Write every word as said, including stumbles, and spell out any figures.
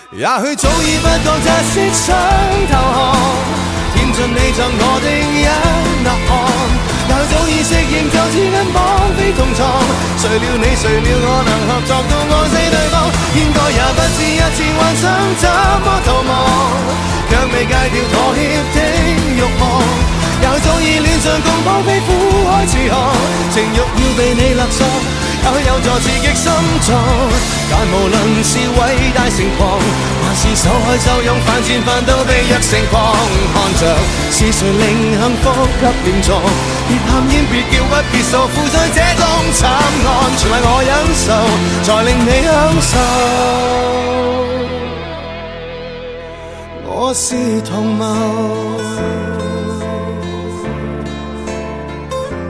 也許早已不覺窒息想投降，填盡你贈我的一吶喊。也許早已適應就似跟綁非同床，誰料你誰料我能合作到愛死對方，應該也不止一次幻想怎麼逃亡，卻未戒掉妥協的慾望。也許早已戀上共綁非苦海似航，情慾要被你勒索，也許有助刺激心臟，但無論是偉大成狂，還是受害受用犯賤犯到被虐成狂，看着是誰令幸福給連坐，別喊冤別叫屈別訴，負在這種慘案，全為我忍受，才令你享受，我是同謀。